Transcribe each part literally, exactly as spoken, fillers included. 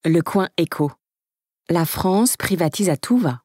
Le coin écho. La France privatise à tout va.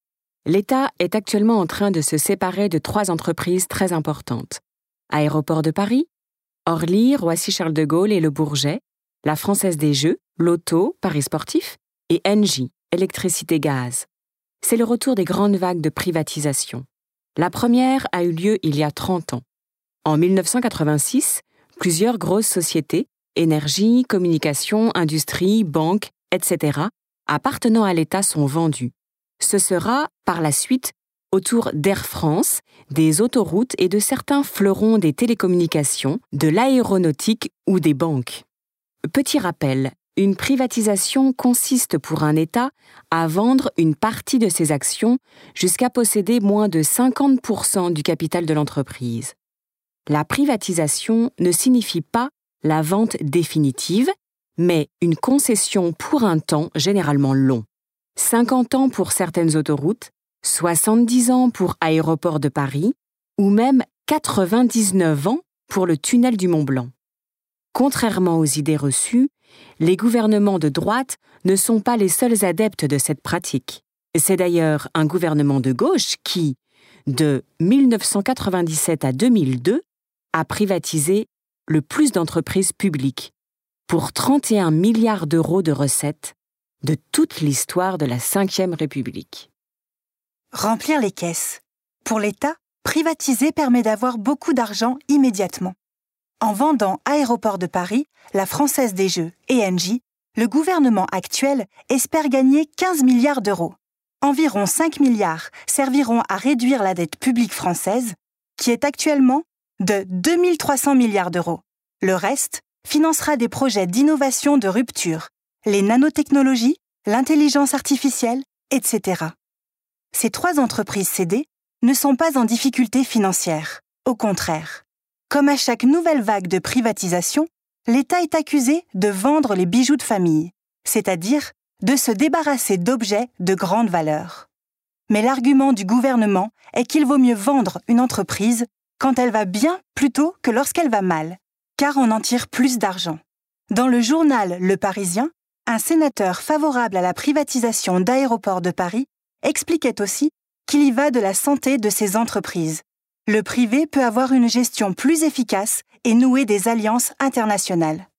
L'État est actuellement en train de se séparer de trois entreprises très importantes. Aéroports de Paris, Orly, Roissy-Charles de Gaulle et Le Bourget, la Française des Jeux, Loto, Paris Sportif et Engie, Électricité-Gaz. C'est le retour des grandes vagues de privatisation. La première a eu lieu il y a trente ans. En mille neuf cent quatre-vingt-six, plusieurs grosses sociétés, énergie, communication, industrie, banques, et cetera, appartenant à l'État sont vendues. Ce sera, par la suite, au tour d'Air France, des autoroutes et de certains fleurons des télécommunications, de l'aéronautique ou des banques. Petit rappel, une privatisation consiste pour un État à vendre une partie de ses actions jusqu'à posséder moins de cinquante pour cent du capital de l'entreprise. La privatisation ne signifie pas la vente définitive, mais une concession pour un temps généralement long. cinquante ans pour certaines autoroutes, soixante-dix ans pour Aéroports de Paris, ou même quatre-vingt-dix-neuf ans pour le tunnel du Mont-Blanc. Contrairement aux idées reçues, les gouvernements de droite ne sont pas les seuls adeptes de cette pratique. C'est d'ailleurs un gouvernement de gauche qui, de mille neuf cent quatre-vingt-dix-sept à deux mille deux, a privatisé le plus d'entreprises publiques, pour trente et un milliards d'euros de recettes de toute l'histoire de la cinquième République. Remplir les caisses. Pour l'État, privatiser permet d'avoir beaucoup d'argent immédiatement. En vendant Aéroports de Paris, la Française des Jeux et Engie, le gouvernement actuel espère gagner quinze milliards d'euros. Environ cinq milliards serviront à réduire la dette publique française, qui est actuellement de deux mille trois cents milliards d'euros. Le reste financera des projets d'innovation de rupture, les nanotechnologies, l'intelligence artificielle, et cetera. Ces trois entreprises cédées ne sont pas en difficulté financière. Au contraire, comme à chaque nouvelle vague de privatisation, l'État est accusé de vendre les bijoux de famille, c'est-à-dire de se débarrasser d'objets de grande valeur. Mais l'argument du gouvernement est qu'il vaut mieux vendre une entreprise quand elle va bien plutôt que lorsqu'elle va mal, car on en tire plus d'argent. Dans le journal Le Parisien, un sénateur favorable à la privatisation d'Aéroports de Paris expliquait aussi qu'il y va de la santé de ces entreprises. Le privé peut avoir une gestion plus efficace et nouer des alliances internationales.